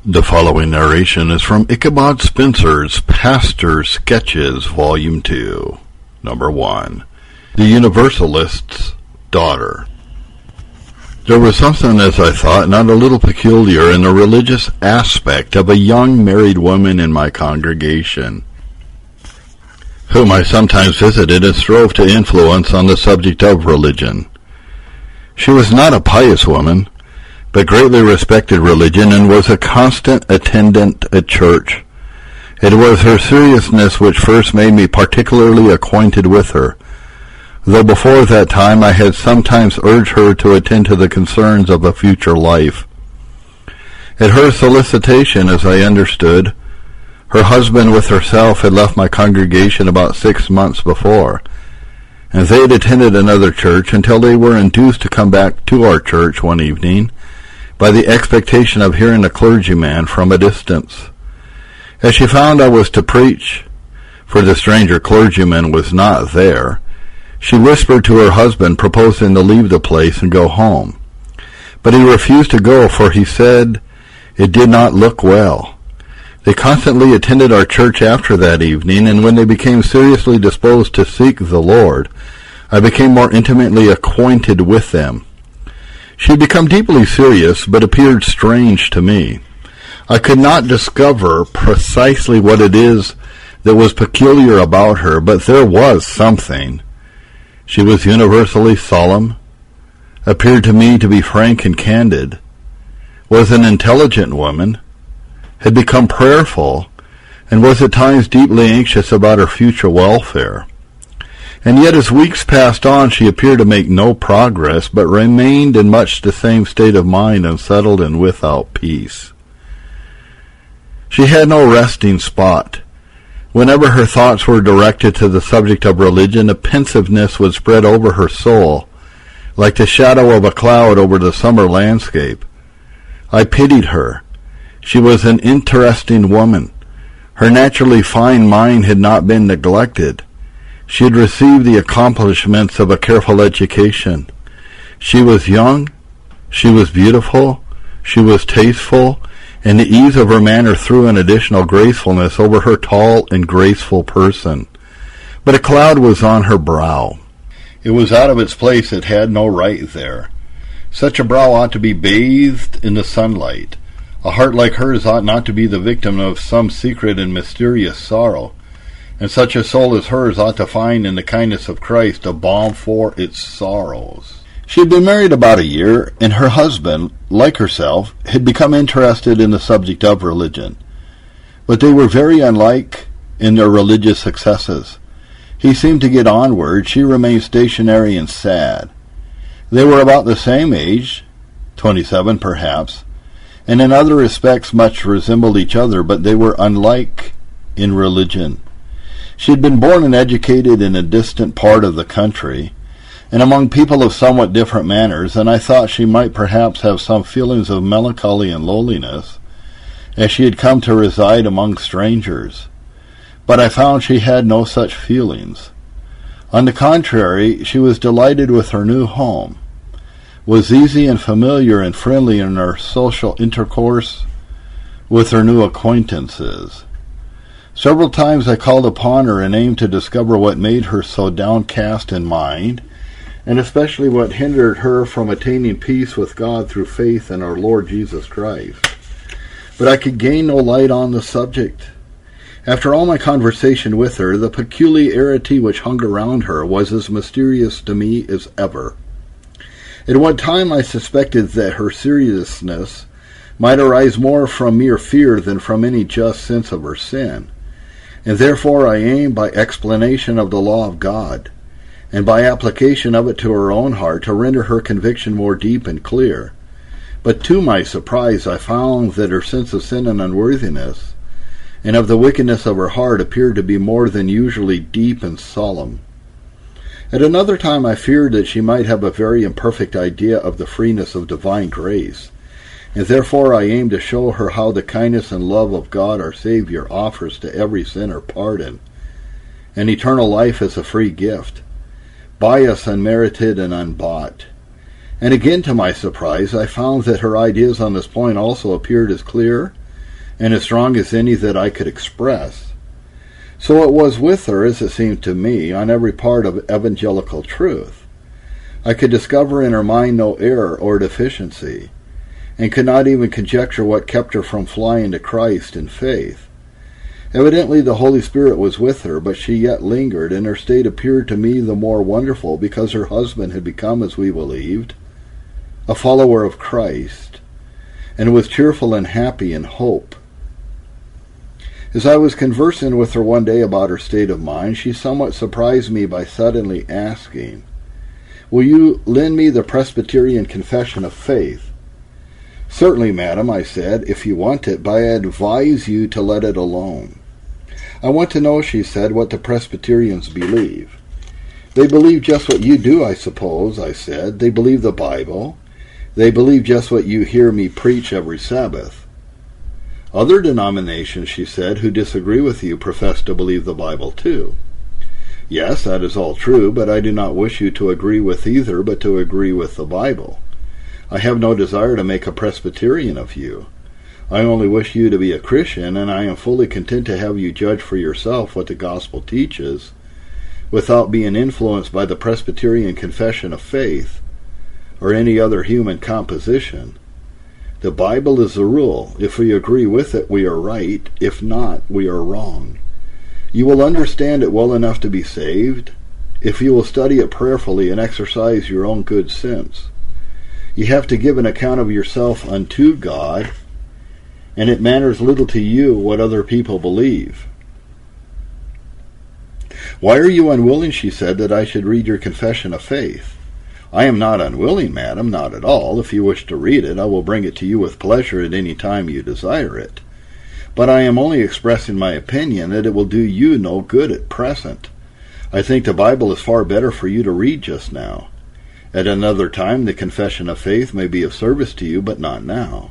The following narration is from Ichabod Spencer's Pastor Sketches, Volume 2, Number 1, The Universalist's Daughter. There was something, as I thought, not a little peculiar in the religious aspect of a young married woman in my congregation, whom I sometimes visited and strove to influence on the subject of religion. She was not a pious woman, but greatly respected religion and was a constant attendant at church. It was her seriousness which first made me particularly acquainted with her, though before that time I had sometimes urged her to attend to the concerns of a future life. At her solicitation, as I understood, her husband with herself had left my congregation about 6 months before, and they had attended another church until they were induced to come back to our church one evening by the expectation of hearing a clergyman from a distance. As she found I was to preach, for the stranger clergyman was not there, she whispered to her husband, proposing to leave the place and go home. But he refused to go, for he said it did not look well. They constantly attended our church after that evening, and when they became seriously disposed to seek the Lord, I became more intimately acquainted with them. She had become deeply serious, but appeared strange to me. I could not discover precisely what it is that was peculiar about her, but there was something. She was universally solemn, appeared to me to be frank and candid, was an intelligent woman, had become prayerful, and was at times deeply anxious about her future welfare. And yet as weeks passed on, she appeared to make no progress, but remained in much the same state of mind, unsettled and without peace. She had no resting spot. Whenever her thoughts were directed to the subject of religion, a pensiveness would spread over her soul, like the shadow of a cloud over the summer landscape. I pitied her. She was an interesting woman. Her naturally fine mind had not been neglected. She had received the accomplishments of a careful education. She was young, she was beautiful, she was tasteful, and the ease of her manner threw an additional gracefulness over her tall and graceful person. But a cloud was on her brow. It was out of its place. It had no right there. Such a brow ought to be bathed in the sunlight. A heart like hers ought not to be the victim of some secret and mysterious sorrow, and such a soul as hers ought to find in the kindness of Christ a balm for its sorrows. She had been married about a year, and her husband, like herself, had become interested in the subject of religion. But they were very unlike in their religious successes. He seemed to get onward, she remained stationary and sad. They were about the same age, 27 perhaps, and in other respects much resembled each other, but they were unlike in religion. She had been born and educated in a distant part of the country, and among people of somewhat different manners, and I thought she might perhaps have some feelings of melancholy and loneliness, as she had come to reside among strangers. But I found she had no such feelings. On the contrary, she was delighted with her new home, was easy and familiar and friendly in her social intercourse with her new acquaintances. Several times I called upon her and aimed to discover what made her so downcast in mind, and especially what hindered her from attaining peace with God through faith in our Lord Jesus Christ. But I could gain no light on the subject. After all my conversation with her, the peculiarity which hung around her was as mysterious to me as ever. At one time I suspected that her seriousness might arise more from mere fear than from any just sense of her sin, and therefore I aimed by explanation of the law of God, and by application of it to her own heart, to render her conviction more deep and clear. But to my surprise I found that her sense of sin and unworthiness, and of the wickedness of her heart, appeared to be more than usually deep and solemn. At another time I feared that she might have a very imperfect idea of the freeness of divine grace, and therefore I aimed to show her how the kindness and love of God our Savior offers to every sinner pardon, and eternal life as a free gift, by us unmerited and unbought. And again, to my surprise, I found that her ideas on this point also appeared as clear and as strong as any that I could express. So it was with her, as it seemed to me, on every part of evangelical truth. I could discover in her mind no error or deficiency, and could not even conjecture what kept her from flying to Christ in faith. Evidently the Holy Spirit was with her, but she yet lingered, and her state appeared to me the more wonderful because her husband had become, as we believed, a follower of Christ, and was cheerful and happy in hope. As I was conversing with her one day about her state of mind, she somewhat surprised me by suddenly asking, "Will you lend me the Presbyterian Confession of Faith?" "Certainly, madam," I said, "if you want it, but I advise you to let it alone." "I want to know," she said, "what the Presbyterians believe." "They believe just what you do, I suppose," I said. "They believe the Bible. They believe just what you hear me preach every Sabbath." "Other denominations," she said, "who disagree with you profess to believe the Bible too." "Yes, that is all true, but I do not wish you to agree with either, but to agree with the Bible. I have no desire to make a Presbyterian of you. I only wish you to be a Christian, and I am fully content to have you judge for yourself what the gospel teaches, without being influenced by the Presbyterian Confession of Faith, or any other human composition. The Bible is the rule. If we agree with it, we are right. If not, we are wrong. You will understand it well enough to be saved, if you will study it prayerfully and exercise your own good sense. You have to give an account of yourself unto God, and it matters little to you what other people believe." "Why are you unwilling," she said, "that I should read your confession of faith?" "I am not unwilling, madam, not at all. If you wish to read it, I will bring it to you with pleasure at any time you desire it. But I am only expressing my opinion that it will do you no good at present. I think the Bible is far better for you to read just now. At another time the confession of faith may be of service to you, but not now."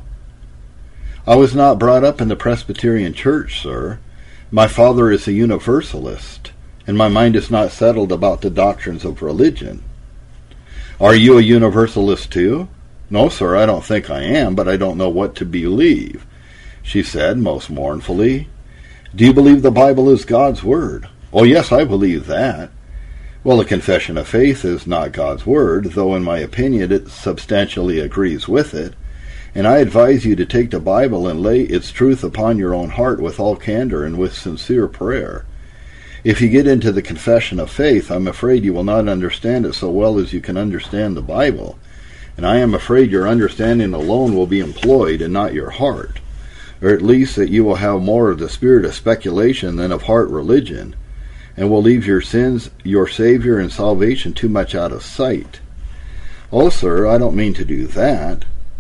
"I was not brought up in the Presbyterian Church, sir. My father is a Universalist, and my mind is not settled about the doctrines of religion." "Are you a Universalist too?" "No, sir, I don't think I am, but I don't know what to believe," she said most mournfully. "Do you believe the Bible is God's Word?" "Oh, yes, I believe that." "Well, the Confession of Faith is not God's Word, though in my opinion it substantially agrees with it, and I advise you to take the Bible and lay its truth upon your own heart with all candor and with sincere prayer. If you get into the Confession of Faith, I'm afraid you will not understand it so well as you can understand the Bible, and I am afraid your understanding alone will be employed and not your heart, or at least that you will have more of the spirit of speculation than of heart religion, and will leave your sins, your Savior, and salvation too much out of sight." "Oh, sir, I don't mean to do that."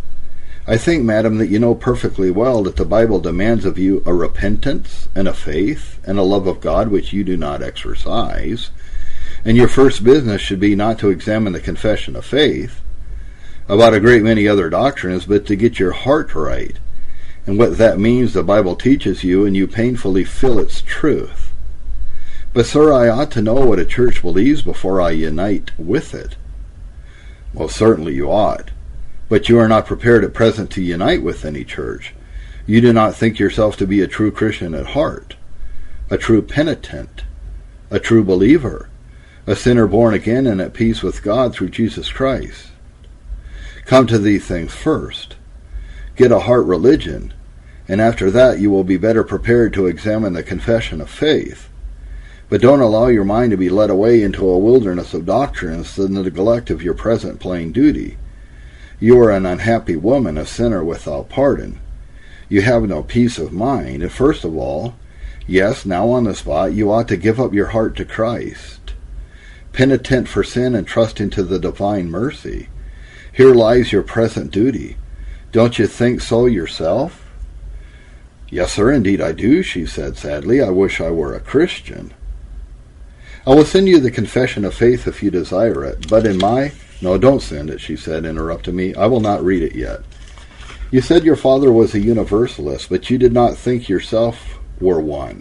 "I think, madam, that you know perfectly well that the Bible demands of you a repentance and a faith and a love of God which you do not exercise, and your first business should be not to examine the confession of faith about a great many other doctrines, but to get your heart right, and what that means the Bible teaches you, and you painfully feel its truth." "But, sir, I ought to know what a church believes before I unite with it." "Well, certainly you ought. But you are not prepared at present to unite with any church. You do not think yourself to be a true Christian at heart, a true penitent, a true believer, a sinner born again and at peace with God through Jesus Christ. Come to these things first. Get a heart religion, and after that you will be better prepared to examine the confession of faith. But don't allow your mind to be led away into a wilderness of doctrines to the neglect of your present plain duty. You are an unhappy woman, a sinner without pardon. You have no peace of mind, and first of all, yes, now on the spot, you ought to give up your heart to Christ. Penitent for sin and trusting to the divine mercy. Here lies your present duty. Don't you think so yourself?" "Yes, sir, indeed I do," she said sadly. "I wish I were a Christian." "I will send you the Confession of Faith if you desire it, but in my—" "No, don't send it," she said, interrupting me. "I will not read it yet. You said your father was a Universalist, but you did not think yourself were one.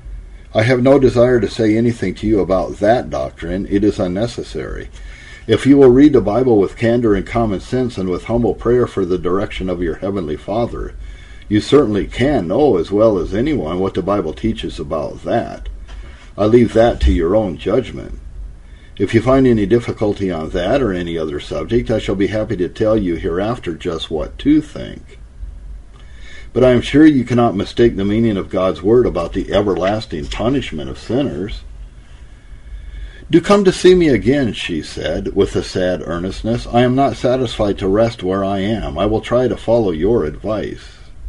I have no desire to say anything to you about that doctrine. It is unnecessary. If you will read the Bible with candor and common sense and with humble prayer for the direction of your Heavenly Father, You certainly can know as well as anyone what the Bible teaches about that. I leave that to your own judgment. If you find any difficulty on that or any other subject, I shall be happy to tell you hereafter just what to think. But I am sure you cannot mistake the meaning of God's word about the everlasting punishment of sinners. Do come to see me again, she said, with a sad earnestness. I am not satisfied to rest where I am. I will try to follow your advice.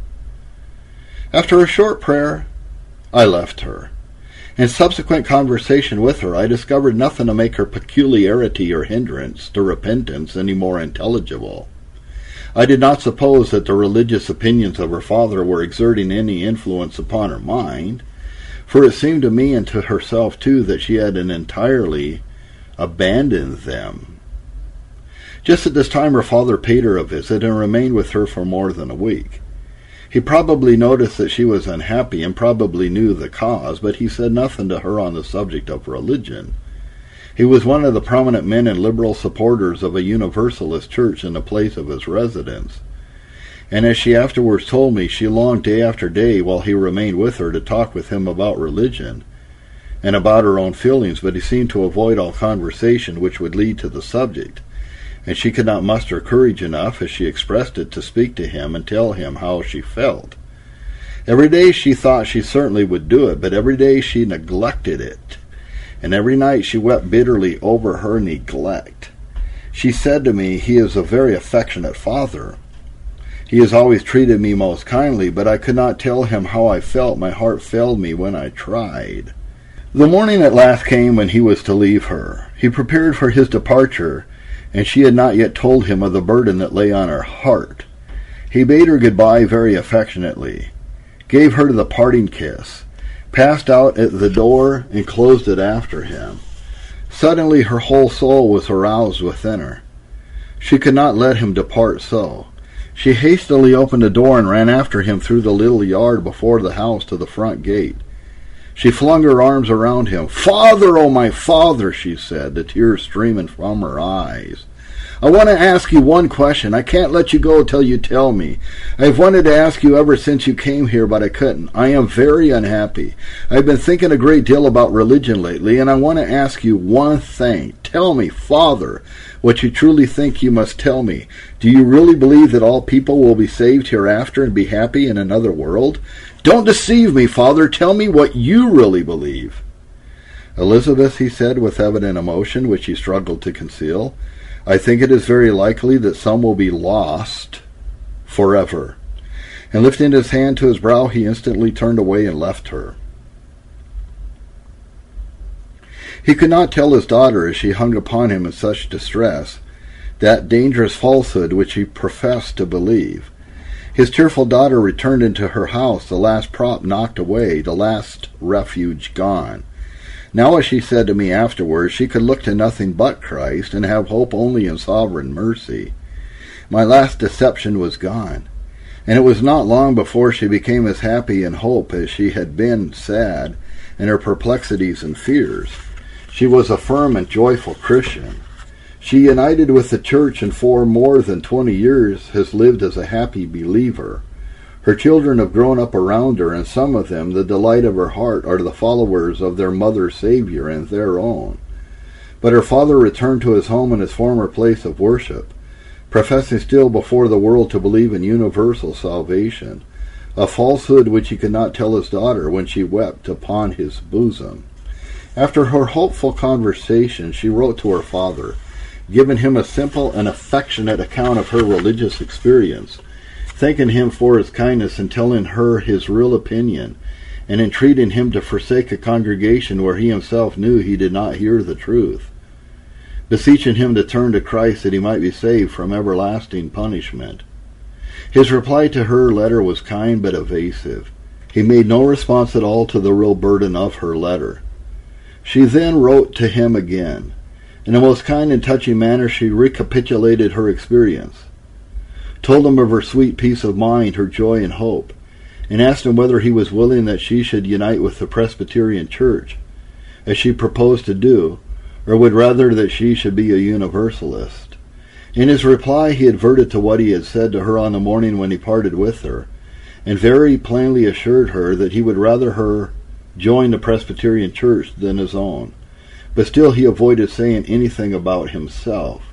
After a short prayer, I left her. In subsequent conversation with her, I discovered nothing to make her peculiarity or hindrance to repentance any more intelligible. I did not suppose that the religious opinions of her father were exerting any influence upon her mind, for it seemed to me and to herself too that she had entirely abandoned them. Just at this time her father paid her a visit and remained with her for more than a week. He probably noticed that she was unhappy and probably knew the cause, but he said nothing to her on the subject of religion. He was one of the prominent men and liberal supporters of a Universalist church in the place of his residence, and as she afterwards told me, she longed day after day while he remained with her to talk with him about religion and about her own feelings, but he seemed to avoid all conversation which would lead to the subject, and she could not muster courage enough, as she expressed it, to speak to him and tell him how she felt. Every day she thought she certainly would do it, but every day she neglected it, and every night she wept bitterly over her neglect. She said to me, "He is a very affectionate father. He has always treated me most kindly, but I could not tell him how I felt. My heart failed me when I tried." The morning at last came when he was to leave her. He prepared for his departure, and she had not yet told him of the burden that lay on her heart. He bade her goodbye very affectionately, gave her the parting kiss, passed out at the door, and closed it after him. Suddenly her whole soul was aroused within her. She could not let him depart so. She hastily opened the door and ran after him through the little yard before the house to the front gate. She flung her arms around him. "Father, oh my father," she said, the tears streaming from her eyes. "I want to ask you one question. I can't let you go till you tell me. I've wanted to ask you ever since you came here, but I couldn't. I am very unhappy. I've been thinking a great deal about religion lately, and I want to ask you one thing. Tell me, Father, what you truly think you must tell me. Do you really believe that all people will be saved hereafter and be happy in another world? Don't deceive me, Father. Tell me what you really believe." "Elizabeth," he said with evident emotion, which he struggled to conceal, "I think it is very likely that some will be lost forever." And lifting his hand to his brow, he instantly turned away and left her. He could not tell his daughter, as she hung upon him in such distress, that dangerous falsehood which he professed to believe. His tearful daughter returned into her house, the last prop knocked away, the last refuge gone. Now, as she said to me afterwards, she could look to nothing but Christ, and have hope only in sovereign mercy. My last deception was gone, and it was not long before she became as happy in hope as she had been sad in her perplexities and fears. She was a firm and joyful Christian. She, united with the Church, and for more than 20 years has lived as a happy believer. Her children have grown up around her, and some of them, the delight of her heart, are the followers of their mother Savior and their own. But her father returned to his home and his former place of worship, professing still before the world to believe in universal salvation, a falsehood which he could not tell his daughter when she wept upon his bosom. After her hopeful conversation, she wrote to her father, giving him a simple and affectionate account of her religious experience, thanking him for his kindness and telling her his real opinion, and entreating him to forsake a congregation where he himself knew he did not hear the truth, beseeching him to turn to Christ that he might be saved from everlasting punishment. His reply to her letter was kind but evasive. He made no response at all to the real burden of her letter. She then wrote to him again. In a most kind and touching manner she recapitulated her experience, told him of her sweet peace of mind, her joy and hope, and asked him whether he was willing that she should unite with the Presbyterian Church, as she proposed to do, or would rather that she should be a Universalist. In his reply he adverted to what he had said to her on the morning when he parted with her, and very plainly assured her that he would rather her join the Presbyterian Church than his own. But still he avoided saying anything about himself.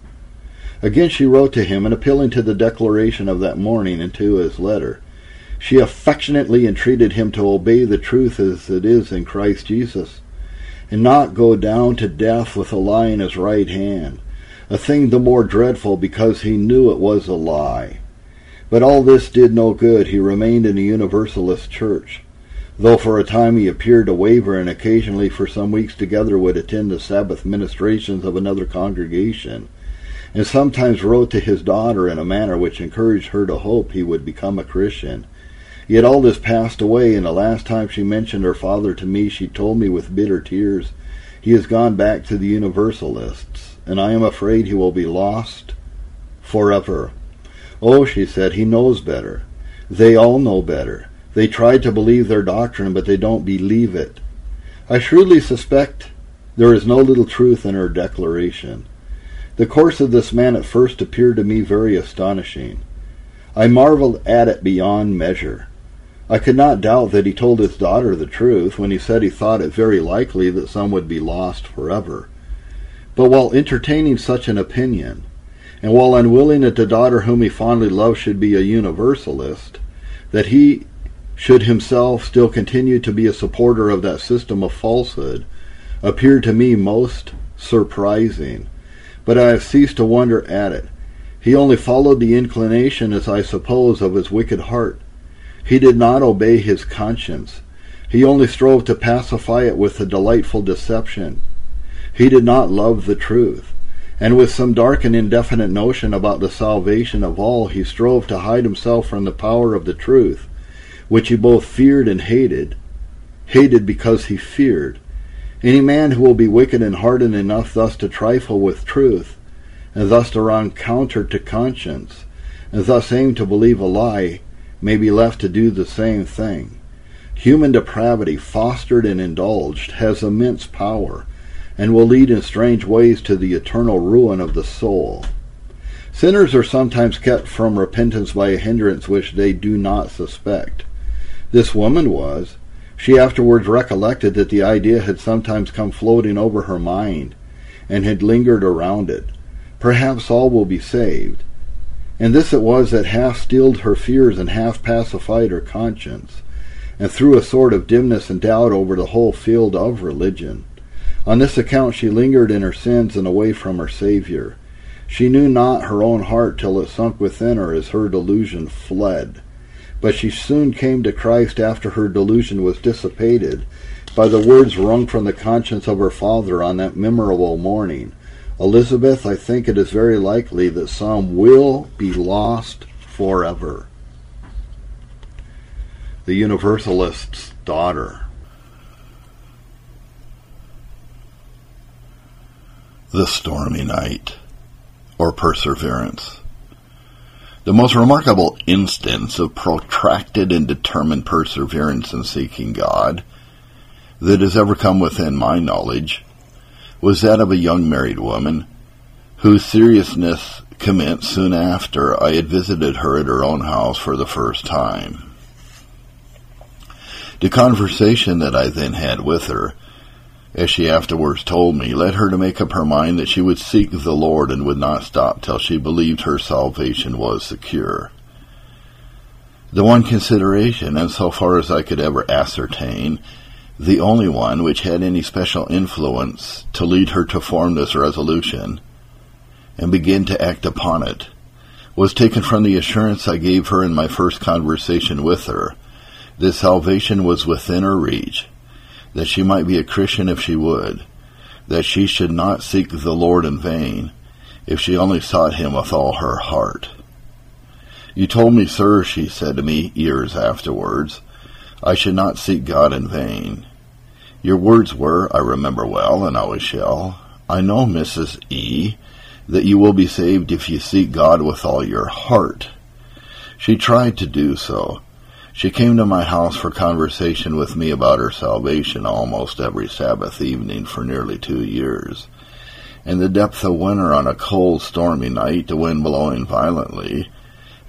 Again she wrote to him, and appealing to the declaration of that morning and to his letter, she affectionately entreated him to obey the truth as it is in Christ Jesus, and not go down to death with a lie in his right hand, a thing the more dreadful because he knew it was a lie. But all this did no good. He remained in the Universalist Church, though for a time he appeared to waver and occasionally for some weeks together would attend the Sabbath ministrations of another congregation, and sometimes wrote to his daughter in a manner which encouraged her to hope he would become a Christian. Yet all this passed away, and the last time she mentioned her father to me, she told me with bitter tears, "He has gone back to the Universalists, and I am afraid he will be lost forever." "Oh," she said, "he knows better. They all know better. They try to believe their doctrine, but they don't believe it." I shrewdly suspect there is no little truth in her declaration. The course of this man at first appeared to me very astonishing. I marveled at it beyond measure. I could not doubt that he told his daughter the truth when he said he thought it very likely that some would be lost forever. But while entertaining such an opinion, and while unwilling that the daughter whom he fondly loved should be a Universalist, that he should himself still continue to be a supporter of that system of falsehood, appeared to me most surprising. But I have ceased to wonder at it. He only followed the inclination, as I suppose, of his wicked heart. He did not obey his conscience. He only strove to pacify it with a delightful deception. He did not love the truth, and with some dark and indefinite notion about the salvation of all, he strove to hide himself from the power of the truth, which he both feared and hated because he feared. Any man who will be wicked and hardened enough thus to trifle with truth, and thus to run counter to conscience, and thus aim to believe a lie, may be left to do the same thing. Human depravity, fostered and indulged, has immense power, and will lead in strange ways to the eternal ruin of the soul. Sinners are sometimes kept from repentance by a hindrance which they do not suspect. This woman was. She afterwards recollected that the idea had sometimes come floating over her mind, and had lingered around it. Perhaps all will be saved. And this it was that half stilled her fears and half pacified her conscience, and threw a sort of dimness and doubt over the whole field of religion. On this account she lingered in her sins and away from her Saviour. She knew not her own heart till it sunk within her as her delusion fled. But she soon came to Christ after her delusion was dissipated, by the words wrung from the conscience of her father on that memorable morning, "Elizabeth, I think it is very likely that some will be lost forever." The Universalist's Daughter. The Stormy Night, or Perseverance. The most remarkable instance of protracted and determined perseverance in seeking God that has ever come within my knowledge was that of a young married woman whose seriousness commenced soon after I had visited her at her own house for the first time. The conversation that I then had with her, as she afterwards told me, led her to make up her mind that she would seek the Lord and would not stop till she believed her salvation was secure. The one consideration, and so far as I could ever ascertain, the only one which had any special influence to lead her to form this resolution and begin to act upon it, was taken from the assurance I gave her in my first conversation with her, that salvation was within her reach, that she might be a Christian if she would, that she should not seek the Lord in vain, if she only sought him with all her heart. "You told me, sir," she said to me years afterwards, "I should not seek God in vain. Your words were, I remember well, and always shall, 'I know, Mrs. E., that you will be saved if you seek God with all your heart.'" She tried to do so. She came to my house for conversation with me about her salvation almost every Sabbath evening for nearly 2 years. In the depth of winter, on a cold, stormy night, the wind blowing violently,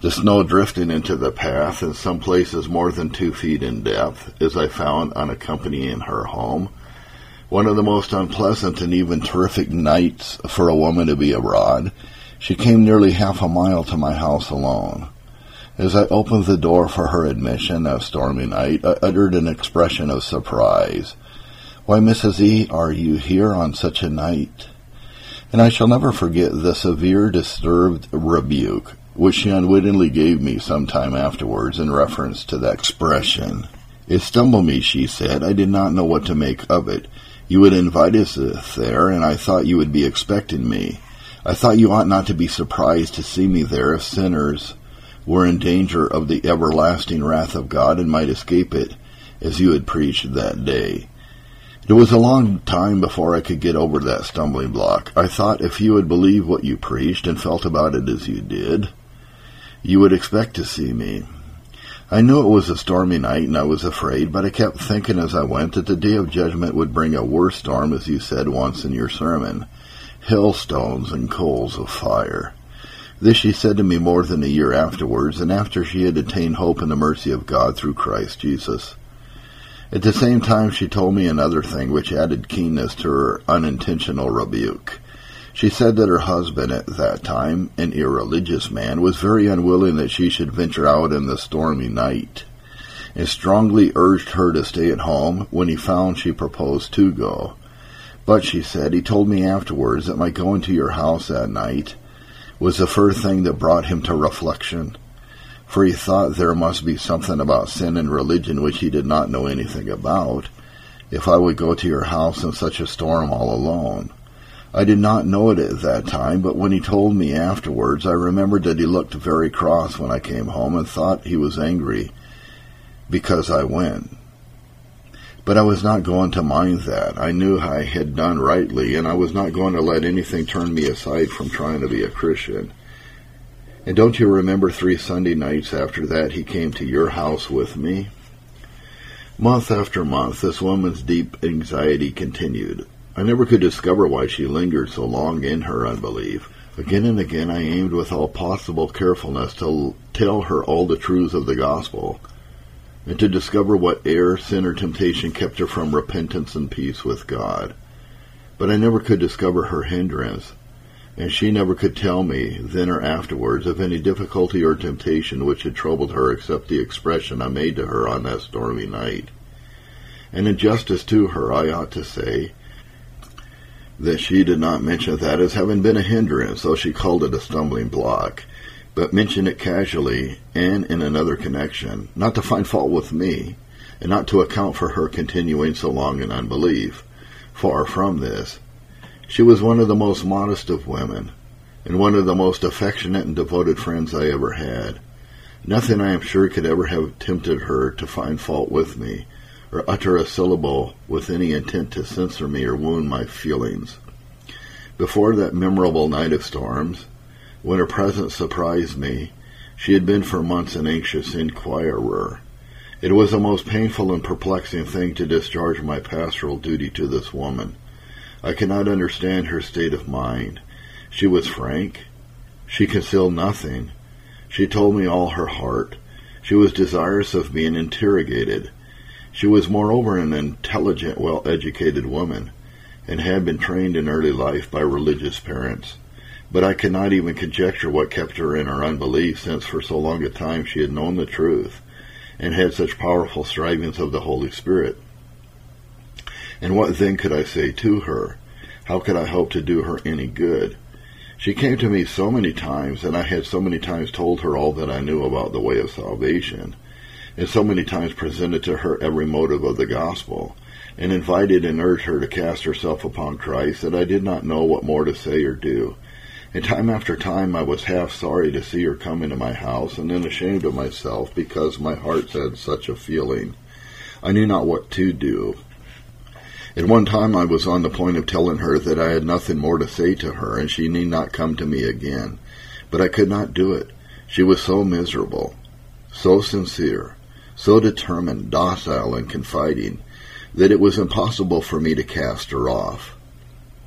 The snow drifting into the path, in some places more than 2 feet in depth, as I found on accompanying her home. One of the most unpleasant and even terrific nights for a woman to be abroad. She came nearly half a mile to my house alone. As I opened the door for her admission that stormy night, I uttered an expression of surprise. "Why, Mrs. E., are you here on such a night?" And I shall never forget the severe, disturbed rebuke which she unwittingly gave me some time afterwards in reference to that expression. "It stumbled me," she said. "I did not know what to make of it. You had invited us there, and I thought you would be expecting me. I thought you ought not to be surprised to see me there if sinners were in danger of the everlasting wrath of God and might escape it, as you had preached that day." It was a long time before I could get over that stumbling block. I thought if you had believed what you preached and felt about it as you did, you would expect to see me. I knew it was a stormy night, and I was afraid, but I kept thinking as I went that the day of judgment would bring a worse storm, as you said once in your sermon, hailstones and coals of fire. This she said to me more than a year afterwards, and after she had attained hope in the mercy of God through Christ Jesus. At the same time, she told me another thing which added keenness to her unintentional rebuke. She said that her husband at that time, an irreligious man, was very unwilling that she should venture out in the stormy night, and strongly urged her to stay at home when he found she proposed to go. But, she said, he told me afterwards that my going to your house that night was the first thing that brought him to reflection, for he thought there must be something about sin and religion which he did not know anything about, if I would go to your house in such a storm all alone. I did not know it at that time, but when he told me afterwards, I remembered that he looked very cross when I came home and thought he was angry because I went. But I was not going to mind that. I knew I had done rightly, and I was not going to let anything turn me aside from trying to be a Christian. And don't you remember 3 Sunday nights after that he came to your house with me? Month after month, this woman's deep anxiety continued. I never could discover why she lingered so long in her unbelief. Again and again I aimed with all possible carefulness to tell her all the truths of the gospel, and to discover what error, sin, or temptation kept her from repentance and peace with God. But I never could discover her hindrance, and she never could tell me, then or afterwards, of any difficulty or temptation which had troubled her except the expression I made to her on that stormy night. And in justice to her, I ought to say that she did not mention that as having been a hindrance, though she called it a stumbling block, but mentioned it casually and in another connection, not to find fault with me, and not to account for her continuing so long in unbelief. Far from this. She was one of the most modest of women, and one of the most affectionate and devoted friends I ever had. Nothing, I am sure, could ever have tempted her to find fault with me, or utter a syllable with any intent to censor me or wound my feelings. Before that memorable night of storms, when her presence surprised me, she had been for months an anxious inquirer. It was a most painful and perplexing thing to discharge my pastoral duty to this woman. I cannot understand her state of mind. She was frank. She concealed nothing. She told me all her heart. She was desirous of being interrogated. She was moreover an intelligent, well-educated woman, and had been trained in early life by religious parents. But I cannot even conjecture what kept her in her unbelief, since for so long a time she had known the truth, and had such powerful strivings of the Holy Spirit. And what then could I say to her? How could I hope to do her any good? She came to me so many times, and I had so many times told her all that I knew about the way of salvation, and so many times presented to her every motive of the gospel, and invited and urged her to cast herself upon Christ, that I did not know what more to say or do. And time after time I was half sorry to see her come into my house, and then ashamed of myself, because my heart had such a feeling. I knew not what to do. At one time I was on the point of telling her that I had nothing more to say to her, and she need not come to me again. But I could not do it. She was so miserable, so sincere, so determined, docile, and confiding, that it was impossible for me to cast her off.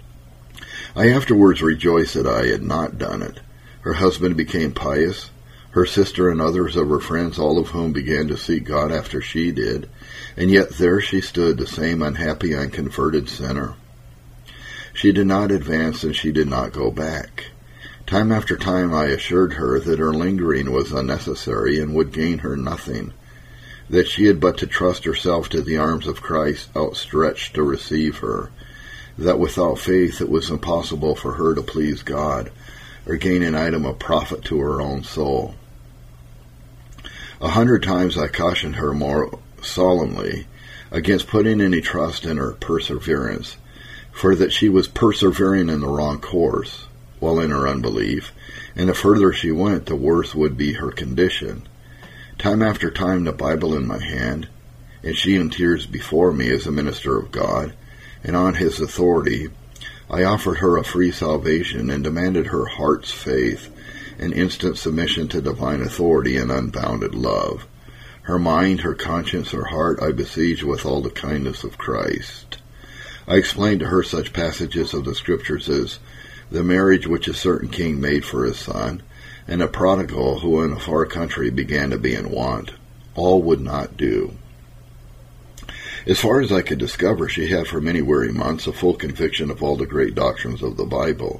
I afterwards rejoiced that I had not done it. Her husband became pious. her sister and others of her friends, all of whom began to seek God after she did, and yet there she stood, the same unhappy, unconverted sinner. She did not advance, and she did not go back. Time after time I assured her that her lingering was unnecessary and would gain her nothing, that she had but to trust herself to the arms of Christ outstretched to receive her, that without faith it was impossible for her to please God or gain an item of profit to her own soul. 100 times I cautioned her more solemnly against putting any trust in her perseverance, for that she was persevering in the wrong course, while in her unbelief, and the further she went, the worse would be her condition. Time after time, the Bible in my hand, and she in tears before me as a minister of God, and on his authority, I offered her a free salvation and demanded her heart's faith and instant submission to divine authority and unbounded love. Her mind, her conscience, her heart I besieged with all the kindness of Christ. I explained to her such passages of the Scriptures as the marriage which a certain king made for his son, and a prodigal who in a far country began to be in want. All would not do. As far as I could discover, she had for many weary months a full conviction of all the great doctrines of the Bible,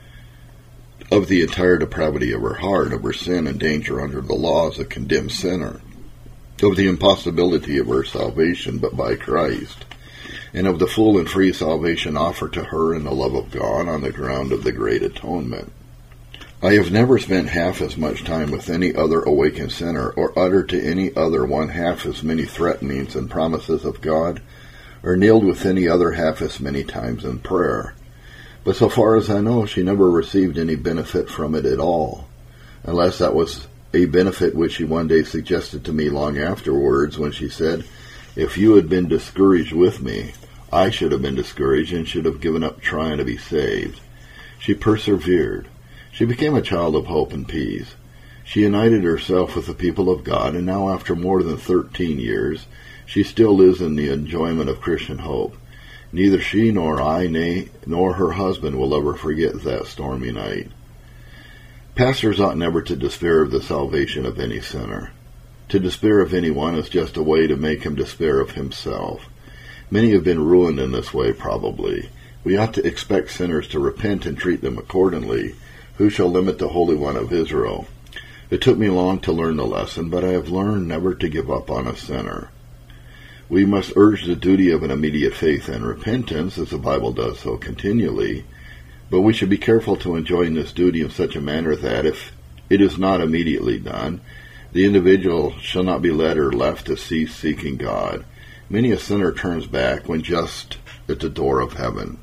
of the entire depravity of her heart, of her sin and danger under the law as a condemned sinner, of the impossibility of her salvation but by Christ, and of the full and free salvation offered to her in the love of God on the ground of the great atonement. I have never spent half as much time with any other awakened sinner, or uttered to any other one half as many threatenings and promises of God, or kneeled with any other half as many times in prayer. But so far as I know, she never received any benefit from it at all, unless that was a benefit which she one day suggested to me long afterwards when she said, "If you had been discouraged with me, I should have been discouraged and should have given up trying to be saved." She persevered. She became a child of hope and peace. She united herself with the people of God, and now after more than 13 years, she still lives in the enjoyment of Christian hope. Neither she nor I, nay, nor her husband will ever forget that stormy night. Pastors ought never to despair of the salvation of any sinner. To despair of anyone is just a way to make him despair of himself. Many have been ruined in this way, probably. We ought to expect sinners to repent and treat them accordingly. Who shall limit the Holy One of Israel? It took me long to learn the lesson, but I have learned never to give up on a sinner. We must urge the duty of an immediate faith and repentance, as the Bible does so continually, but we should be careful to enjoin this duty in such a manner that, if it is not immediately done, the individual shall not be led or left to cease seeking God. Many a sinner turns back when just at the door of heaven.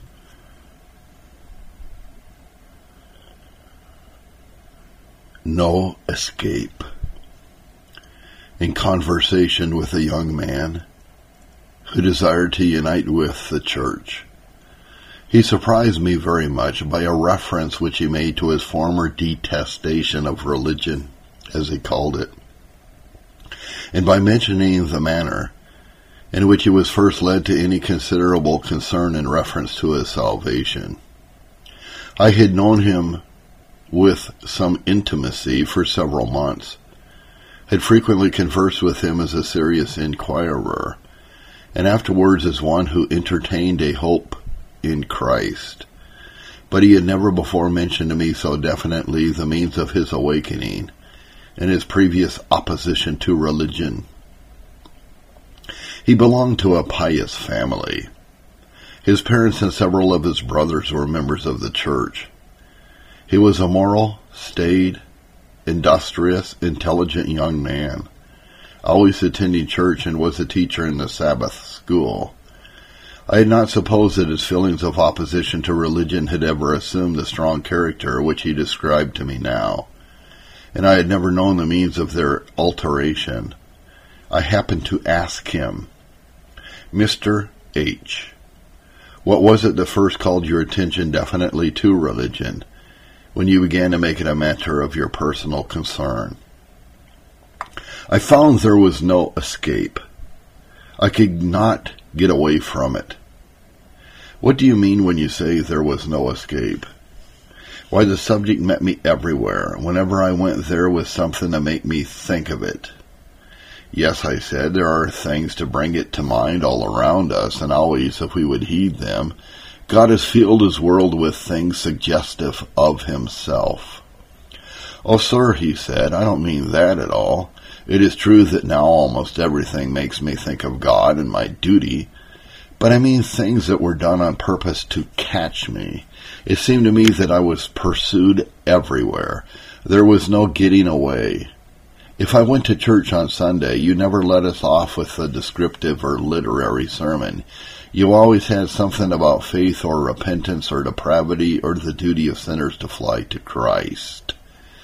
No escape. In conversation with a young man who desired to unite with the church, he surprised me very much by a reference which he made to his former detestation of religion, as he called it, and by mentioning the manner in which he was first led to any considerable concern in reference to his salvation. I had known him with some intimacy for several months, had frequently conversed with him as a serious inquirer, and afterwards as one who entertained a hope in Christ. But he had never before mentioned to me so definitely the means of his awakening and his previous opposition to religion. He belonged to a pious family. His parents and several of his brothers were members of the church. He was a moral, staid, industrious, intelligent young man, always attending church, and was a teacher in the Sabbath school. I had not supposed that his feelings of opposition to religion had ever assumed the strong character which he described to me now, and I had never known the means of their alteration. I happened to ask him, "Mr. H., what was it that first called your attention definitely to religion, when you began to make it a matter of your personal concern?" I found there was no escape. I could not get away from it. What do you mean when you say there was no escape? Why, the subject met me everywhere. Whenever I went, there was something to make me think of it. Yes, I said, there are things to bring it to mind all around us, and always, if we would heed them. God has filled his world with things suggestive of himself. Oh, sir, he said, I don't mean that at all. It is true that now almost everything makes me think of God and my duty, but I mean things that were done on purpose to catch me. It seemed to me that I was pursued everywhere. There was no getting away. If I went to church on Sunday, you never let us off with a descriptive or literary sermon. You always had something about faith or repentance or depravity or the duty of sinners to fly to Christ.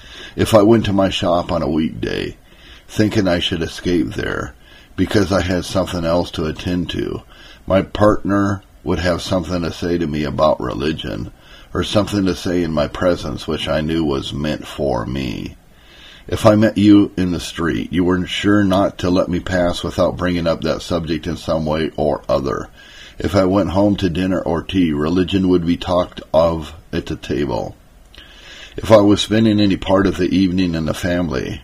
If I went to my shop on a weekday, thinking I should escape there, because I had something else to attend to, my partner would have something to say to me about religion, or something to say in my presence which I knew was meant for me. If I met you in the street, you were sure not to let me pass without bringing up that subject in some way or other. If I went home to dinner or tea, religion would be talked of at the table. If I was spending any part of the evening in the family,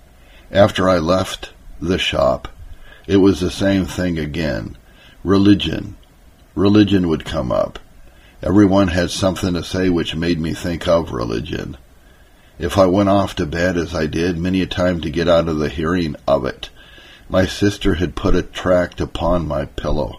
after I left the shop, it was the same thing again. Religion would come up. Everyone had something to say which made me think of religion. If I went off to bed, as I did many a time to get out of the hearing of it, my sister had put a tract upon my pillow.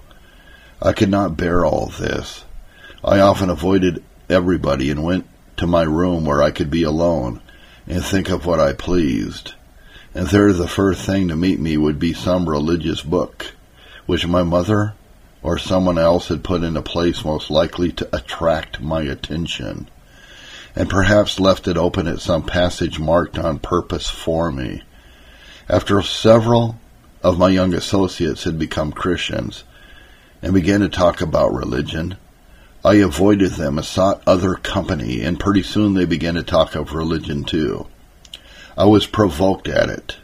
I could not bear all this. I often avoided everybody and went to my room where I could be alone and think of what I pleased. And there the first thing to meet me would be some religious book, which my mother or someone else had put in a place most likely to attract my attention, and perhaps left it open at some passage marked on purpose for me. After several of my young associates had become Christians and began to talk about religion, I avoided them and sought other company, and pretty soon they began to talk of religion too. I was provoked at it.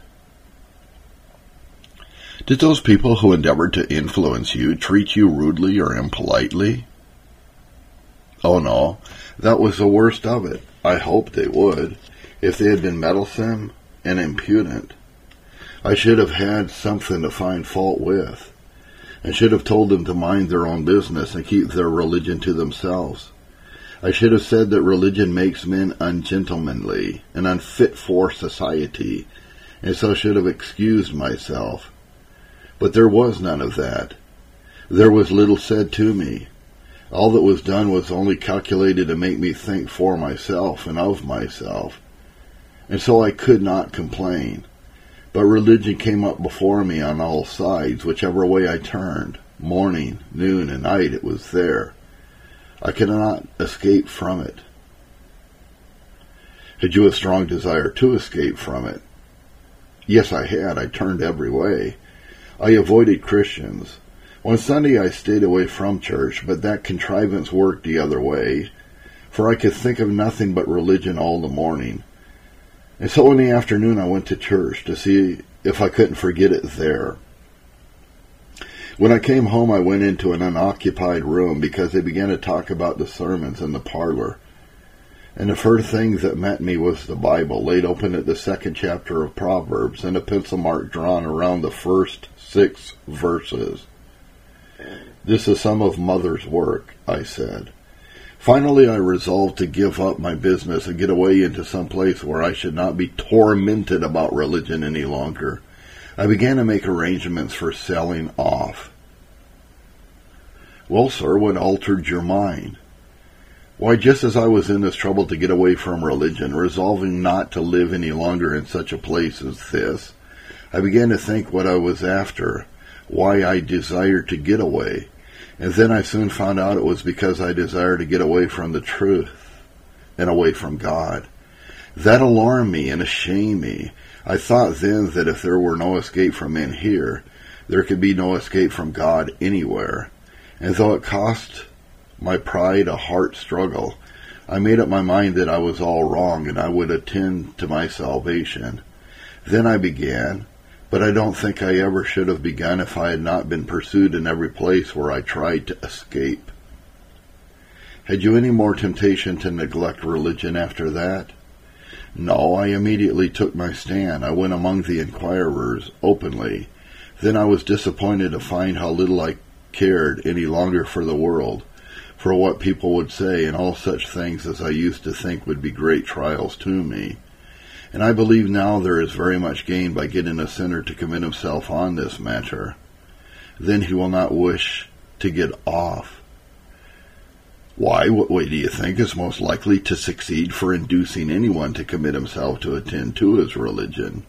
Did those people who endeavored to influence you treat you rudely or impolitely? Oh no, that was the worst of it. I hoped they would. If they had been meddlesome and impudent, I should have had something to find fault with, and should have told them to mind their own business and keep their religion to themselves. I should have said that religion makes men ungentlemanly and unfit for society, and so should have excused myself. But there was none of that. There was little said to me. All that was done was only calculated to make me think for myself and of myself, and so I could not complain. But religion came up before me on all sides, whichever way I turned. Morning, noon, and night it was there. I could not escape from it. Had you a strong desire to escape from it? Yes, I had. I turned every way. I avoided Christians. One Sunday I stayed away from church, but that contrivance worked the other way, for I could think of nothing but religion all the morning. And so in the afternoon I went to church to see if I couldn't forget it there. When I came home I went into an unoccupied room because they began to talk about the sermons in the parlor. And the first thing that met me was the Bible, laid open at the 2nd chapter of Proverbs, and a pencil mark drawn around the first 6 verses. This is some of Mother's work, I said. Finally, I resolved to give up my business and get away into some place where I should not be tormented about religion any longer. I began to make arrangements for selling off. Well, sir, what altered your mind? Why, just as I was in this trouble to get away from religion, resolving not to live any longer in such a place as this, I began to think what I was after, why I desired to get away. And then I soon found out it was because I desired to get away from the truth and away from God. That alarmed me and ashamed me. I thought then that if there were no escape from in here, there could be no escape from God anywhere. And though it cost my pride a heart struggle, I made up my mind that I was all wrong and I would attend to my salvation. Then I began, but I don't think I ever should have begun if I had not been pursued in every place where I tried to escape. Had you any more temptation to neglect religion after that? No, I immediately took my stand. I went among the inquirers openly. Then I was disappointed to find how little I cared any longer for the world, for what people would say, and all such things as I used to think would be great trials to me. And I believe now there is very much gain by getting a sinner to commit himself on this matter. Then he will not wish to get off. Why, what way do you think is most likely to succeed for inducing anyone to commit himself to attend to his religion?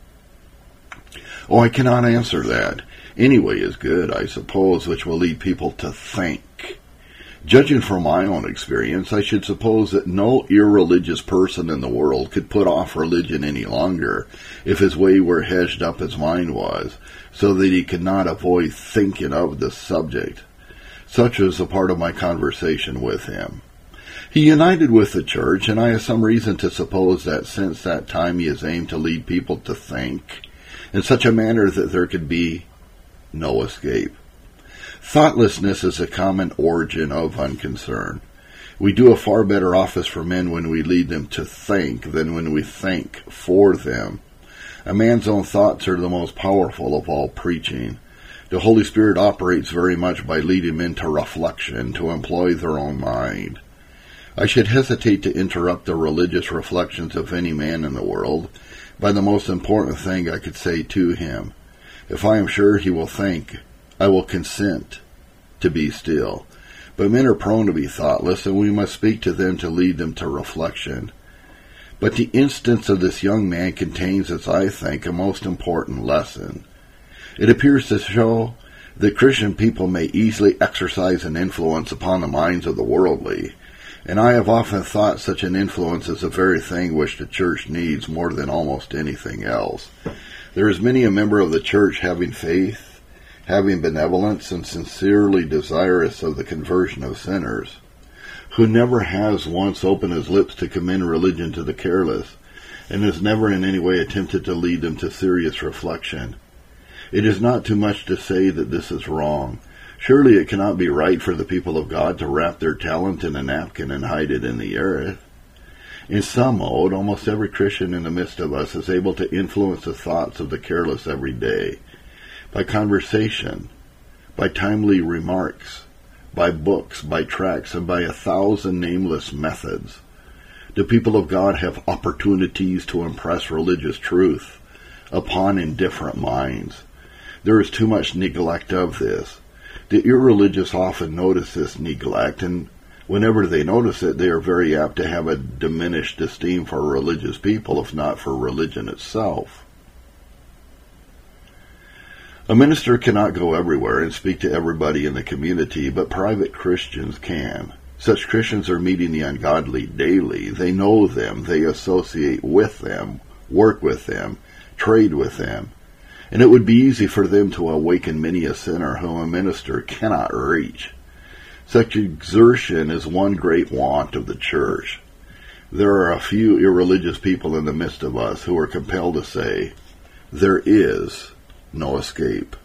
Oh, I cannot answer that. Any way is good, I suppose, which will lead people to think. Judging from my own experience, I should suppose that no irreligious person in the world could put off religion any longer if his way were hedged up as mine was, so that he could not avoid thinking of the subject. Such was a part of my conversation with him. He united with the church, and I have some reason to suppose that since that time he has aimed to lead people to think in such a manner that there could be no escape. Thoughtlessness is a common origin of unconcern. We do a far better office for men when we lead them to think than when we think for them. A man's own thoughts are the most powerful of all preaching. The Holy Spirit operates very much by leading men to reflection, to employ their own mind. I should hesitate to interrupt the religious reflections of any man in the world by the most important thing I could say to him. If I am sure he will think, I will consent to be still. But men are prone to be thoughtless, and we must speak to them to lead them to reflection. But the instance of this young man contains, as I think, a most important lesson. It appears to show that Christian people may easily exercise an influence upon the minds of the worldly, and I have often thought such an influence is the very thing which the church needs more than almost anything else. There is many a member of the church having faith, having benevolence, and sincerely desirous of the conversion of sinners, who never has once opened his lips to commend religion to the careless, and has never in any way attempted to lead them to serious reflection. It is not too much to say that this is wrong. Surely it cannot be right for the people of God to wrap their talent in a napkin and hide it in the earth. In some mode, almost every Christian in the midst of us is able to influence the thoughts of the careless every day, by conversation, by timely remarks, by books, by tracts, and by 1,000 nameless methods. The people of God have opportunities to impress religious truth upon indifferent minds. There is too much neglect of this. The irreligious often notice this neglect, and whenever they notice it, they are very apt to have a diminished esteem for religious people, if not for religion itself. A minister cannot go everywhere and speak to everybody in the community, but private Christians can. Such Christians are meeting the ungodly daily. They know them, they associate with them, work with them, trade with them. And it would be easy for them to awaken many a sinner whom a minister cannot reach. Such exertion is one great want of the church. There are a few irreligious people in the midst of us who are compelled to say, there is no escape.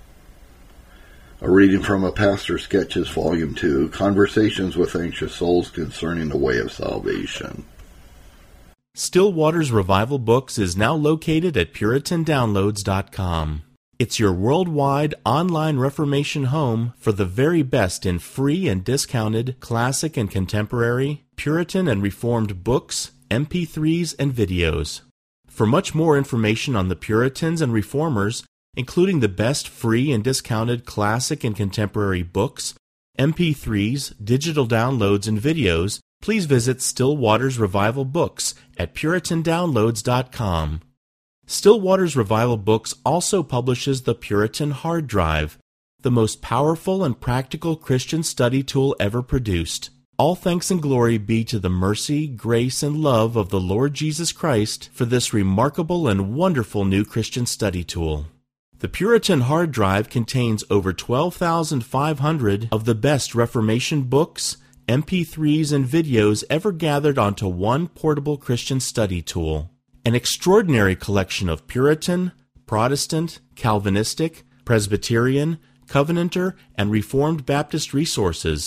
A reading from A Pastor's Sketches, Volume 2, Conversations with Anxious Souls Concerning the Way of Salvation. Still Waters Revival Books is now located at PuritanDownloads.com. It's your worldwide online Reformation home for the very best in free and discounted classic and contemporary, Puritan and Reformed books, MP3s, and videos. For much more information on the Puritans and Reformers, including the best free and discounted classic and contemporary books, MP3s, digital downloads, and videos, please visit Still Waters Revival Books at PuritanDownloads.com. Still Waters Revival Books also publishes the Puritan Hard Drive, the most powerful and practical Christian study tool ever produced. All thanks and glory be to the mercy, grace, and love of the Lord Jesus Christ for this remarkable and wonderful new Christian study tool. The Puritan Hard Drive contains over 12,500 of the best Reformation books, MP3s, and videos ever gathered onto one portable Christian study tool. An extraordinary collection of Puritan, Protestant, Calvinistic, Presbyterian, Covenanter, and Reformed Baptist resources.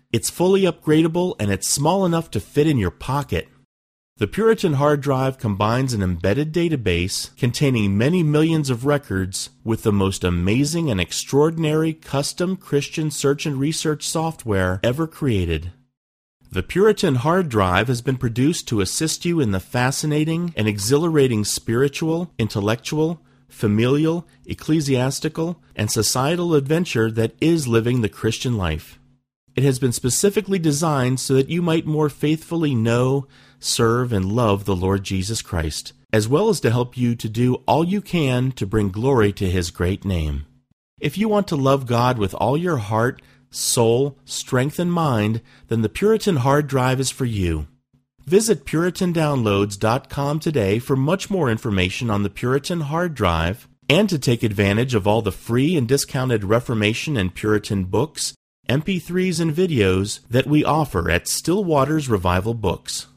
It's fully upgradable and it's small enough to fit in your pocket. The Puritan hard drive combines an embedded database containing many millions of records with the most amazing and extraordinary custom Christian search and research software ever created. The Puritan hard drive has been produced to assist you in the fascinating and exhilarating spiritual, intellectual, familial, ecclesiastical, and societal adventure that is living the Christian life. It has been specifically designed so that you might more faithfully know, serve, and love the Lord Jesus Christ, as well as to help you to do all you can to bring glory to His great name. If you want to love God with all your heart, soul, strength, and mind, then the Puritan hard drive is for you. Visit PuritanDownloads.com today for much more information on the Puritan hard drive and to take advantage of all the free and discounted Reformation and Puritan books, MP3s, and videos that we offer at Still Waters Revival Books.